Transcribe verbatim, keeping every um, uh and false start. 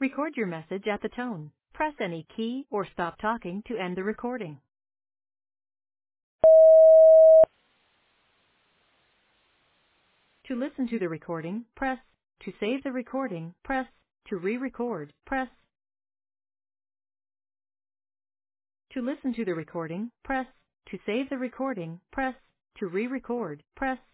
Record your message at the tone. Press any key or stop talking to end the recording. To listen to the recording, press. To save the recording, press. To re-record, press. To listen to the recording, press. To save the recording, press. To re-record, press.